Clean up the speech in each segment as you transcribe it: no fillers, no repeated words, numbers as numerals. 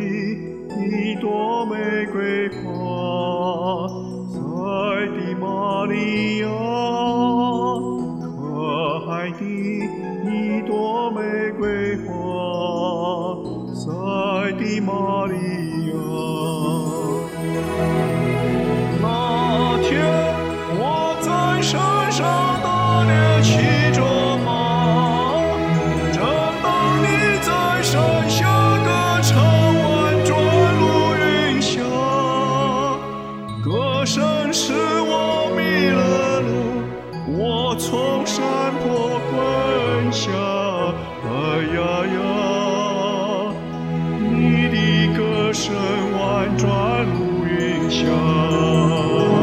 一朵玫瑰花，赛的玛利亚，可爱的一朵玫瑰花，赛的玛利亚。那天我在山上打猎骑着马，正当你在山下歌唱婉转路云下，歌声使我迷了路，我从山坡滚下。哎呀呀，你的歌声婉转路云下。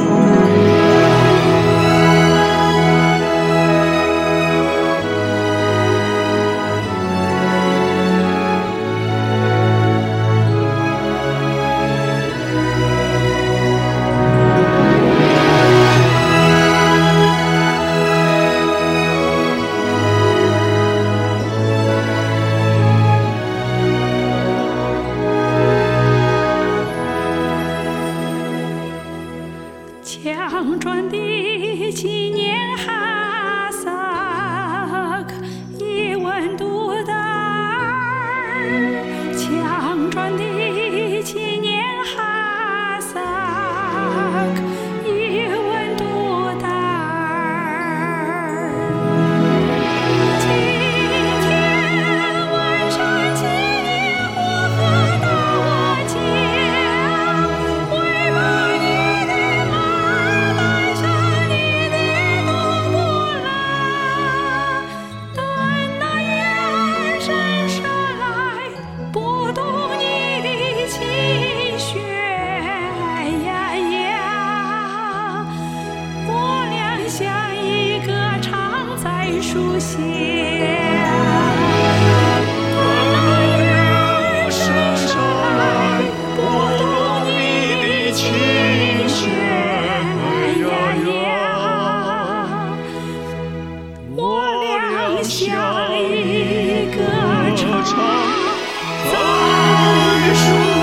强壮的青年哈萨克，一吻独大儿。强壮的青年哈萨克，一吻独大儿。今天晚上起烈火和大江，为把你的马带上你的独步拉，等那眼神射来，拨动你的心弦呀呀，我俩相依歌唱在树下。相依歌唱在树